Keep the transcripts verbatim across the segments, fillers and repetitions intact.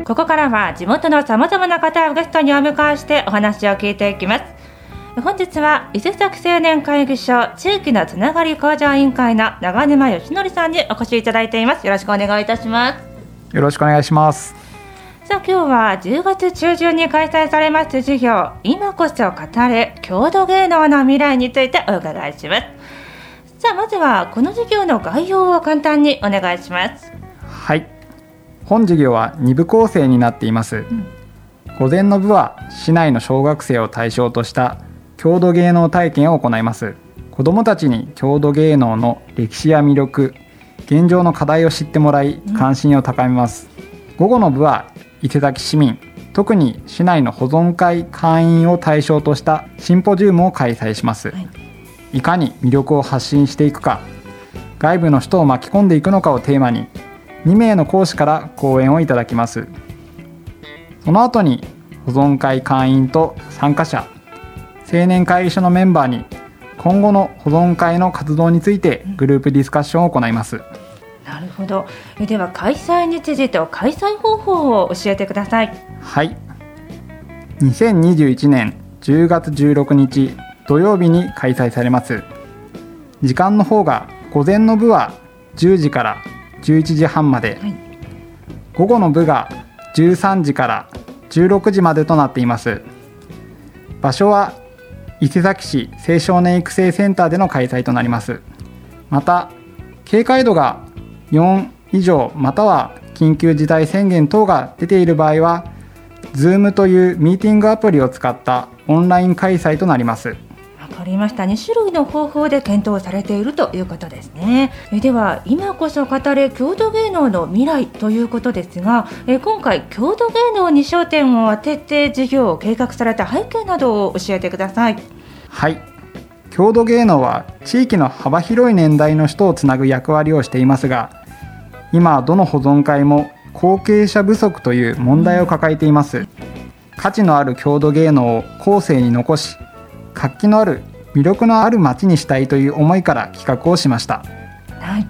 ここからは地元のさまざまな方をゲストにお迎えしてお話を聞いていきます。本日は伊勢崎青年会議所地域のつながり向上委員会の長沼義則さんにお越しいただいています。よろしくお願いいたします。 よろしくお願いします。 さあ今日はじゅうがつ中旬に開催されます授業、今こそ語れ郷土芸能の未来についてお伺いします。さあまずはこの授業の概要を簡単にお願いします。 はい、本授業はに部構成になっています、うん、午前の部は市内の小学生を対象とした郷土芸能体験を行います。子どもたちに郷土芸能の歴史や魅力、現状の課題を知ってもらい関心を高めます、うん、午後の部は伊勢崎市民、特に市内の保存会会員を対象としたシンポジウムを開催します、はい、いかに魅力を発信していくか、外部の人を巻き込んでいくのかをテーマにに名の講師から講演をいただきます。その後に保存会会員と参加者、青年会議所のメンバーに今後の保存会の活動についてグループディスカッションを行います。 なるほど。では開催日時と開催方法を教えてください。 はい、にせんにじゅういちねんじゅうがつじゅうろくにち土曜日に開催されます。時間の方が午前の部はじゅうじからじゅういちじはんまで、はい、午後の部がじゅうさんじからじゅうろくじまでとなっています。場所は伊勢崎市青少年育成センターでの開催となります。また警戒度がよん以上または緊急事態宣言等が出ている場合は Zoom というミーティングアプリを使ったオンライン開催となります。 わかりました。に種類の方法で検討されているということですね。では今こそ語れ郷土芸能の未来ということですが、今回郷土芸能に焦点を当てて授業を計画された背景などを教えてください。 はい、郷土芸能は地域の幅広い年代の人をつなぐ役割をしていますが、今どの保存会も後継者不足という問題を抱えています。価値のある郷土芸能を後世に残し、活気のある魅力のある町にしたいという思いから企画をしました。 はい、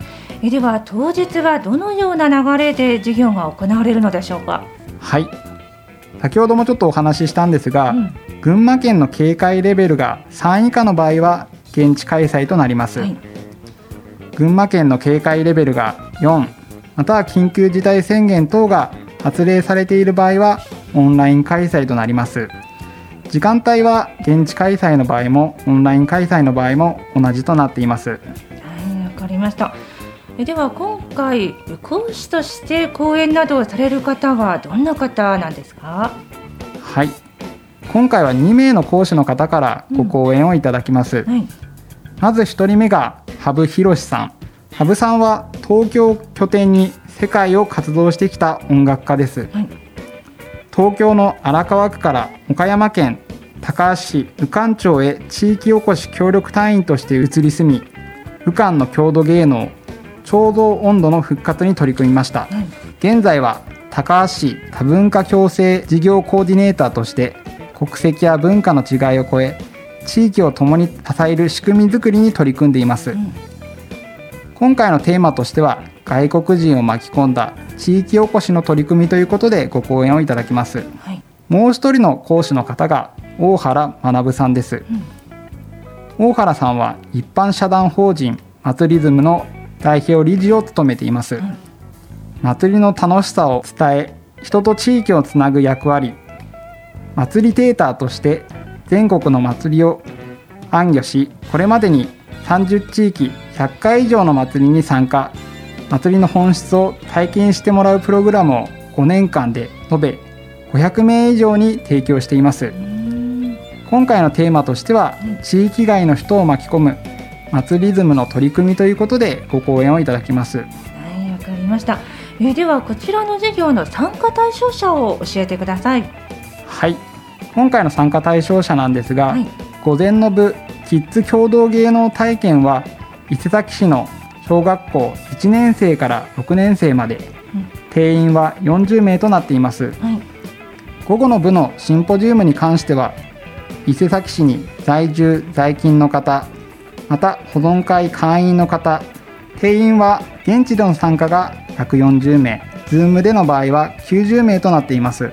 では当日はどのような流れで授業が行われるのでしょうか。 はい、先ほどもちょっとお話ししたんですが、うん、群馬県の警戒レベルがさん以下の場合は現地開催となります、はい、群馬県の警戒レベルがよんまたは緊急事態宣言等が発令されている場合はオンライン開催となります。時間帯は現地開催の場合もオンライン開催の場合も同じとなっています。はい、 わかりました。では今回講師として講演などをされる方はどんな方なんですか。 はい、今回はに名の講師の方からご講演をいただきます、うんはい、まずひとりめが羽生博さん。羽生さんは東京を拠点に世界を活動してきた音楽家です、はい、東京の荒川区から岡山県高梁市宇館町へ地域おこし協力隊員として移り住み、宇館の郷土芸能彫像音頭の復活に取り組みました、はい、現在は高梁市多文化共生事業コーディネーターとして国籍や文化の違いを超え地域を共に支える仕組みづくりに取り組んでいます、うん、今回のテーマとしては外国人を巻き込んだ地域おこしの取り組みということでご講演をいただきます、はい、もう一人の講師の方が大原学さんです、うん、大原さんは一般社団法人祭りズムの代表理事を務めています、うん、祭りの楽しさを伝え人と地域をつなぐ役割、祭りテーターとして全国の祭りを暗挙し、これまでにさんじゅう地域ひゃっかい以上の祭りに参加、祭りの本質を体験してもらうプログラムをごねんかんで延べごひゃくめい以上に提供しています。今回のテーマとしては地域外の人を巻き込む祭りズムの取り組みということでご講演をいただきます。 はい、わかりました。えー、ではこちらの授業の参加対象者を教えてください。 はい、今回の参加対象者なんですが、はい、午前の部キッズ共同芸能体験は伊勢崎市の小学校いちねんせいからろくねんせいまで、うん、定員はよんじゅうめいとなっています、はい、午後の部のシンポジウムに関しては伊勢崎市に在住在勤の方、また保存会会員の方、定員は現地での参加がひゃくよんじゅうめい、 Zoom での場合はきゅうじゅうめいとなっています。 はい、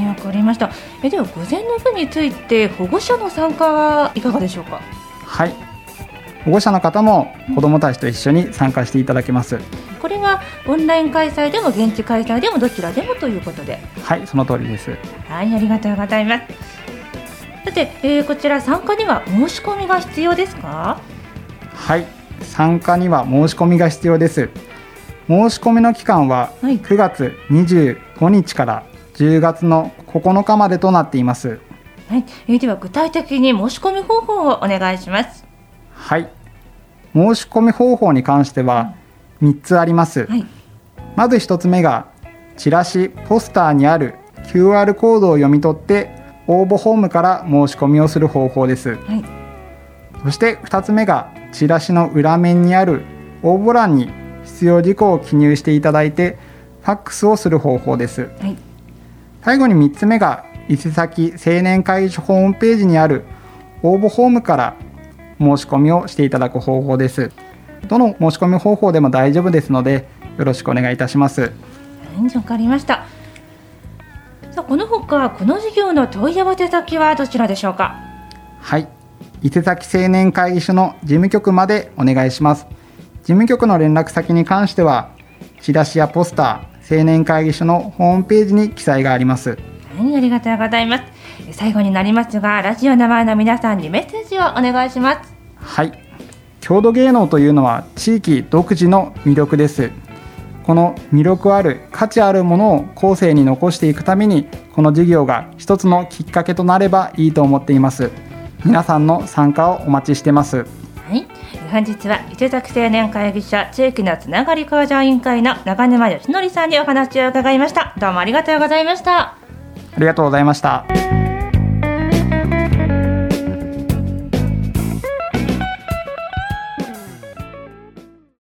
わかりました。えでは午前の部について保護者の参加はいかがでしょうか。 はい、保護者の方も子どもたちと一緒に参加していただけます。 これがオンライン開催でも現地開催でもどちらでもということで。 はい、その通りです。 はい、ありがとうございます。さて、えー、こちら参加には申し込みが必要ですか。 はい、参加には申し込みが必要です。申し込みの期間はくがつにじゅうごにちからじゅうがつのここのかまでとなっています。 はい、えー、では具体的に申し込み方法をお願いします。 はい、申し込み方法に関してはみっつあります。はい、まずひとつめがチラシポスターにある キューアール コードを読み取って応募フォームから申し込みをする方法です。はい、そしてふたつめがチラシの裏面にある応募欄に必要事項を記入していただいてファックスをする方法です。はい、最後にみっつめが伊勢崎青年会議所ホームページにある応募フォームから申し込みをしていただく方法です。どの申し込み方法でも大丈夫ですのでよろしくお願いいたします。 はい、わかりました。さあ、このほかこの事業の問い合わせ先はどちらでしょうか。 はい、伊勢崎青年会議所の事務局までお願いします。事務局の連絡先に関してはチラシやポスター、青年会議所のホームページに記載があります。 はい、ありがとうございます。最後になりますがラジオの前の皆さんにメッセージをお願いします。 はい、郷土芸能というのは地域独自の魅力です。この魅力ある価値あるものを後世に残していくためにこの事業が一つのきっかけとなればいいと思っています。皆さんの参加をお待ちしています。 はい、本日は伊勢崎青年会議所地域のつながり向上委員会の長沼義則さんにお話を伺いました。どうもありがとうございました。 ありがとうございました。